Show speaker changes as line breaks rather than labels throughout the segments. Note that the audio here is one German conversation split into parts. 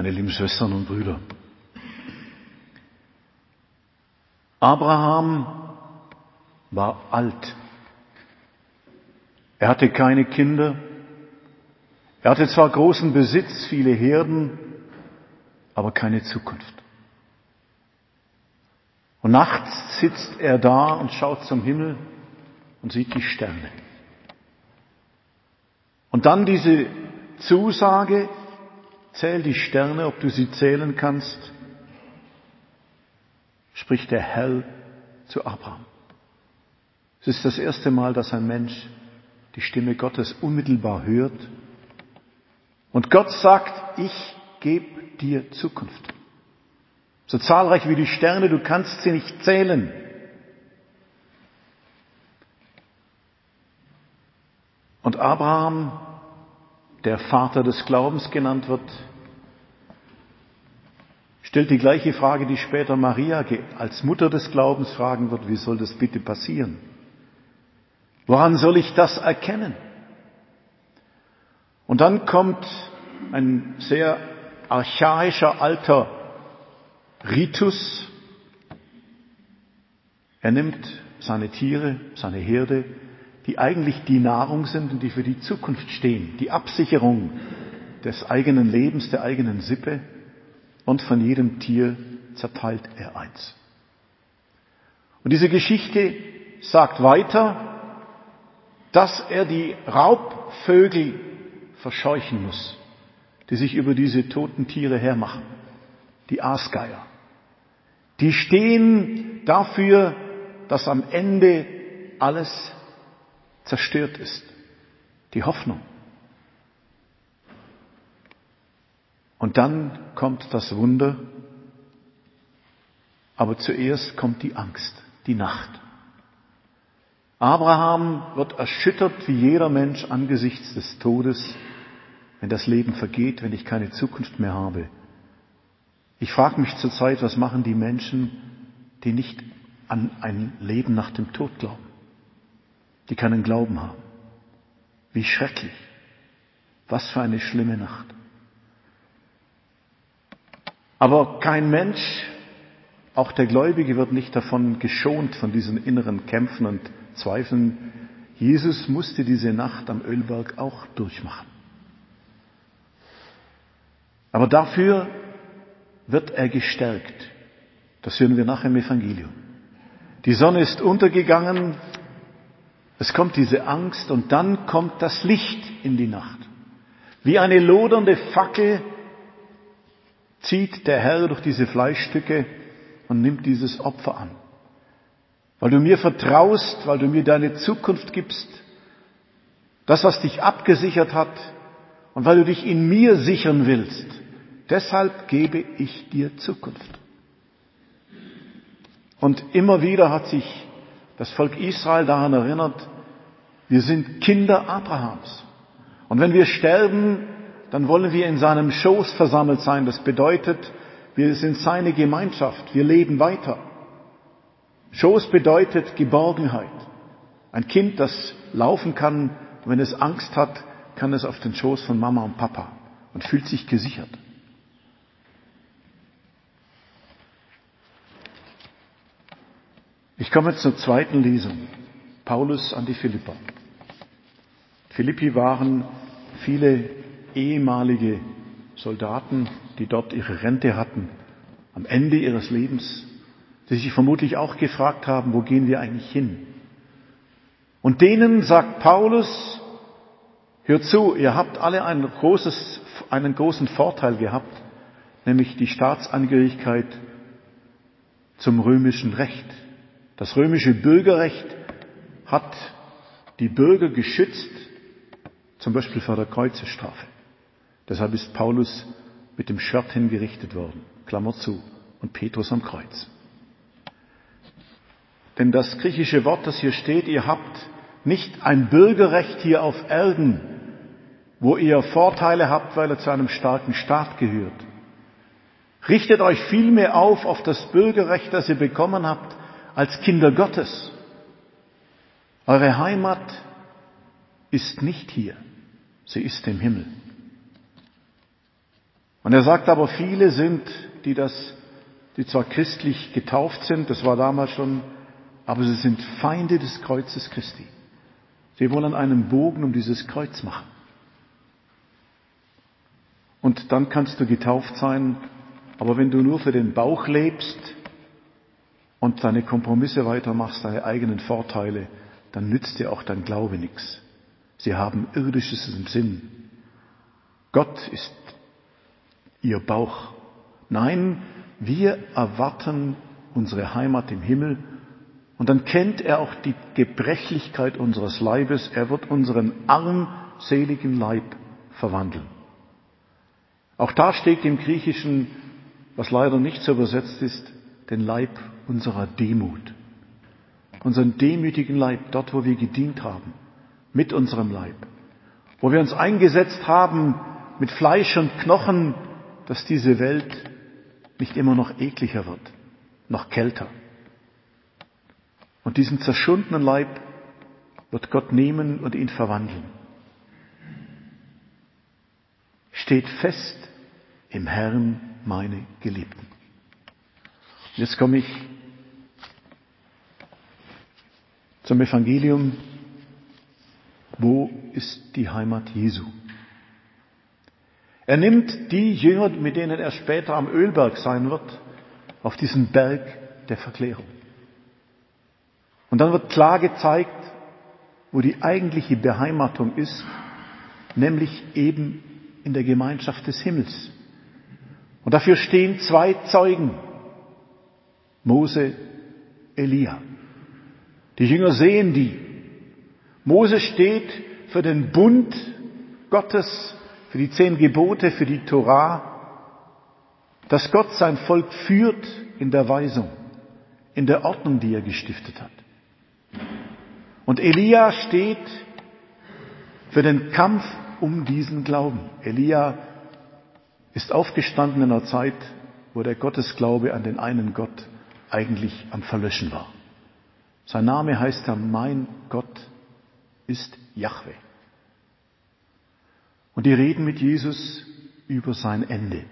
meine lieben Schwestern und Brüder. Abraham war alt. Er hatte keine Kinder. Er hatte zwar großen Besitz, viele Herden, aber keine Zukunft. Und nachts sitzt er da und schaut zum Himmel und sieht die Sterne. Und dann diese Zusage, zähl die Sterne, ob du sie zählen kannst, spricht der Herr zu Abraham. Es ist das erste Mal, dass ein Mensch die Stimme Gottes unmittelbar hört. Und Gott sagt, ich gebe dir Zukunft. So zahlreich wie die Sterne, du kannst sie nicht zählen. Und Abraham, der Vater des Glaubens genannt wird, stellt die gleiche Frage, die später Maria als Mutter des Glaubens fragen wird, wie soll das bitte passieren? Woran soll ich das erkennen? Und dann kommt ein sehr archaischer alter Ritus. Er nimmt seine Tiere, seine Herde, die eigentlich die Nahrung sind und die für die Zukunft stehen, die Absicherung des eigenen Lebens, der eigenen Sippe, und von jedem Tier zerteilt er eins. Und diese Geschichte sagt weiter, dass er die Raubvögel verscheuchen muss, die sich über diese toten Tiere hermachen, die Aasgeier. Die stehen dafür, dass am Ende alles zerstört ist. Die Hoffnung. Und dann kommt das Wunder, aber zuerst kommt die Angst, die Nacht. Abraham wird erschüttert wie jeder Mensch angesichts des Todes, wenn das Leben vergeht, wenn ich keine Zukunft mehr habe. Ich frage mich zurzeit, was machen die Menschen, die nicht an ein Leben nach dem Tod glauben, die keinen Glauben haben. Wie schrecklich. Was für eine schlimme Nacht. Aber kein Mensch, auch der Gläubige, wird nicht davon geschont, von diesen inneren Kämpfen und Zweifeln. Jesus musste diese Nacht am Ölberg auch durchmachen. Aber dafür wird er gestärkt. Das hören wir nachher im Evangelium. Die Sonne ist untergegangen, es kommt diese Angst und dann kommt das Licht in die Nacht. Wie eine lodernde Fackel zieht der Herr durch diese Fleischstücke und nimmt dieses Opfer an. Weil du mir vertraust, weil du mir deine Zukunft gibst, das, was dich abgesichert hat, und weil du dich in mir sichern willst, deshalb gebe ich dir Zukunft. Und immer wieder hat sich das Volk Israel daran erinnert, wir sind Kinder Abrahams. Und wenn wir sterben, dann wollen wir in seinem Schoß versammelt sein. Das bedeutet, wir sind seine Gemeinschaft. Wir leben weiter. Schoß bedeutet Geborgenheit. Ein Kind, das laufen kann, wenn es Angst hat, kann es auf den Schoß von Mama und Papa und fühlt sich gesichert. Ich komme zur zweiten Lesung. Paulus an die Philipper. Philippi waren viele ehemalige Soldaten, die dort ihre Rente hatten, am Ende ihres Lebens, die sich vermutlich auch gefragt haben, wo gehen wir eigentlich hin? Und denen sagt Paulus, hört zu, ihr habt alle einen großen Vorteil gehabt, nämlich die Staatsangehörigkeit zum römischen Recht. Das römische Bürgerrecht hat die Bürger geschützt, zum Beispiel vor der Kreuzesstrafe. Deshalb ist Paulus mit dem Schwert hingerichtet worden, Klammer zu, und Petrus am Kreuz. Denn das griechische Wort, das hier steht, ihr habt nicht ein Bürgerrecht hier auf Erden, wo ihr Vorteile habt, weil ihr zu einem starken Staat gehört. Richtet euch vielmehr auf das Bürgerrecht, das ihr bekommen habt als Kinder Gottes. Eure Heimat ist nicht hier, sie ist im Himmel. Und er sagt aber, viele sind, die zwar christlich getauft sind, das war damals schon, aber sie sind Feinde des Kreuzes Christi. Sie wollen einen Bogen um dieses Kreuz machen. Und dann kannst du getauft sein, aber wenn du nur für den Bauch lebst und deine Kompromisse weitermachst, deine eigenen Vorteile, dann nützt dir auch dein Glaube nichts. Sie haben Irdisches im Sinn. Gott ist ihr Bauch. Nein, wir erwarten unsere Heimat im Himmel und dann kennt er auch die Gebrechlichkeit unseres Leibes. Er wird unseren armseligen Leib verwandeln. Auch da steht im Griechischen, was leider nicht so übersetzt ist, den Leib unserer Demut. Unseren demütigen Leib, dort wo wir gedient haben, mit unserem Leib. Wo wir uns eingesetzt haben mit Fleisch und Knochen, dass diese Welt nicht immer noch ekliger wird, noch kälter. Und diesen zerschundenen Leib wird Gott nehmen und ihn verwandeln. Steht fest im Herrn, meine Geliebten. Jetzt komme ich zum Evangelium. Wo ist die Heimat Jesu? Er nimmt die Jünger, mit denen er später am Ölberg sein wird, auf diesen Berg der Verklärung. Und dann wird klar gezeigt, wo die eigentliche Beheimatung ist, nämlich eben in der Gemeinschaft des Himmels. Und dafür stehen zwei Zeugen, Mose, Elia. Die Jünger sehen die. Mose steht für den Bund Gottes, für die 10 Gebote, für die Torah, dass Gott sein Volk führt in der Weisung, in der Ordnung, die er gestiftet hat. Und Elia steht für den Kampf um diesen Glauben. Elia ist aufgestanden in einer Zeit, wo der Gottesglaube an den einen Gott eigentlich am Verlöschen war. Sein Name heißt ja, mein Gott ist Jahwe. Und die reden mit Jesus über sein Ende.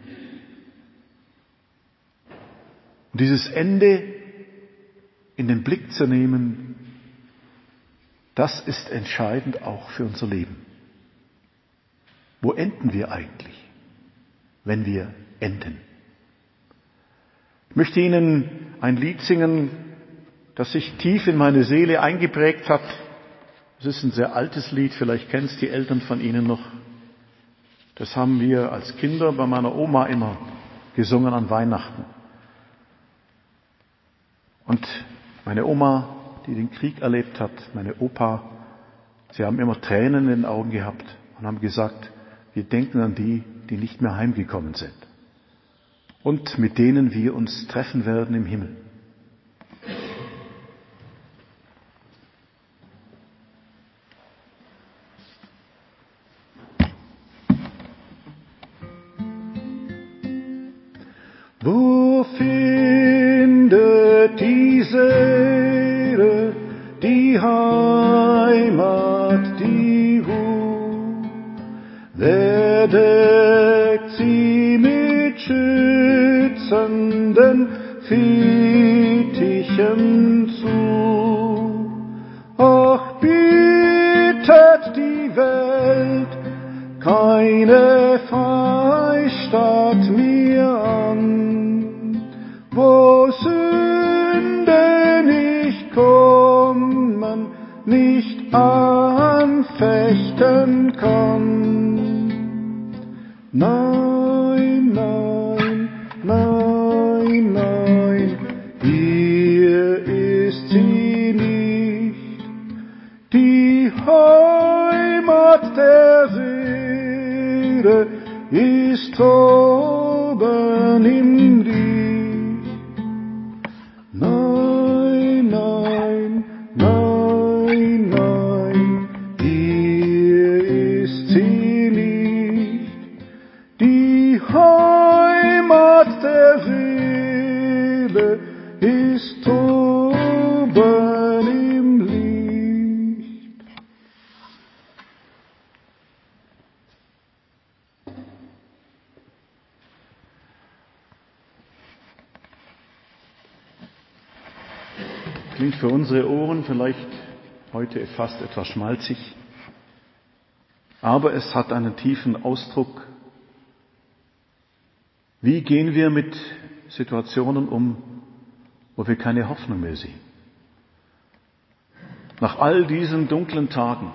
Und dieses Ende in den Blick zu nehmen, das ist entscheidend auch für unser Leben. Wo enden wir eigentlich, wenn wir enden? Ich möchte Ihnen ein Lied singen, das sich tief in meine Seele eingeprägt hat. Es ist ein sehr altes Lied, vielleicht kennen es die Eltern von Ihnen noch. Das haben wir als Kinder bei meiner Oma immer gesungen an Weihnachten. Und meine Oma, die den Krieg erlebt hat, meine Opa, sie haben immer Tränen in den Augen gehabt und haben gesagt, wir denken an die, die nicht mehr heimgekommen sind und mit denen wir uns treffen werden im Himmel. Wo findet die Seele die Heimat, die Ruhe? Wer deckt sie mit schützenden Fittichen zu? Ach, bietet die Welt keine Freistatt mir an, wo Sünde nicht kommen, nicht anfechten kann. Nein, nein, nein, nein, hier ist sie nicht, die Heimat der Seele ist oben im Licht. Nein, nein, nein, nein, hier ist sie nicht, die Heimat der Seele ist oben im Licht. klingt für unsere Ohren vielleicht heute fast etwas schmalzig, aber es hat einen tiefen Ausdruck. Wie gehen wir mit Situationen um, wo wir keine Hoffnung mehr sehen? Nach all diesen dunklen Tagen.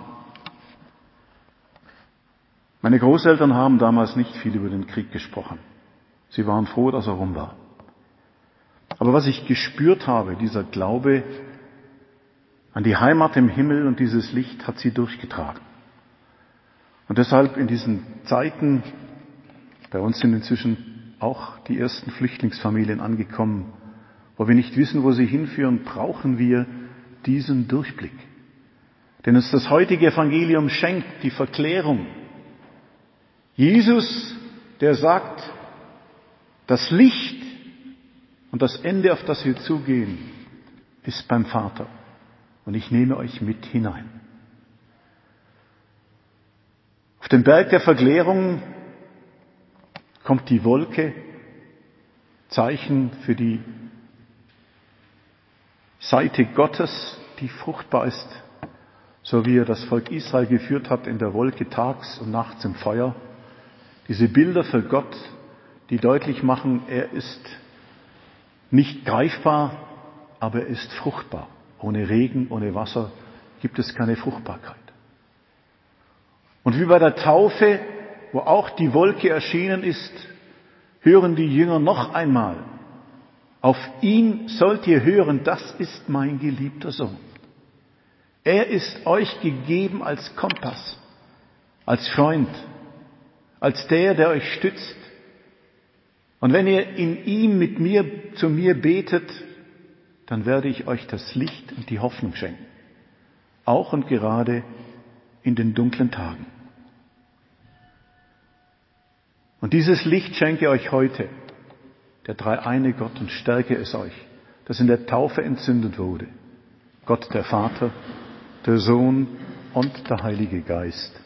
Meine Großeltern haben damals nicht viel über den Krieg gesprochen. Sie waren froh, dass er rum war. Aber was ich gespürt habe, dieser Glaube an die Heimat im Himmel und dieses Licht hat sie durchgetragen. Und deshalb in diesen Zeiten, bei uns sind inzwischen auch die ersten Flüchtlingsfamilien angekommen, wo wir nicht wissen, wo sie hinführen, brauchen wir diesen Durchblick. Denn uns das heutige Evangelium schenkt die Verklärung. Jesus, der sagt, das Licht und das Ende, auf das wir zugehen, ist beim Vater. Und ich nehme euch mit hinein. Auf den Berg der Verklärung kommt die Wolke, Zeichen für die Seite Gottes, die fruchtbar ist, so wie er das Volk Israel geführt hat in der Wolke tags und nachts im Feuer. Diese Bilder für Gott, die deutlich machen, er ist nicht greifbar, aber er ist fruchtbar. Ohne Regen, ohne Wasser gibt es keine Fruchtbarkeit. Und wie bei der Taufe, wo auch die Wolke erschienen ist, hören die Jünger noch einmal, auf ihn sollt ihr hören, das ist mein geliebter Sohn. Er ist euch gegeben als Kompass, als Freund, als der euch stützt. Und wenn ihr in ihm zu mir betet, dann werde ich euch das Licht und die Hoffnung schenken. Auch und gerade in den dunklen Tagen. Und dieses Licht schenke euch heute, der dreieine Gott, und stärke es euch, das in der Taufe entzündet wurde. Gott der Vater, der Sohn und der Heilige Geist.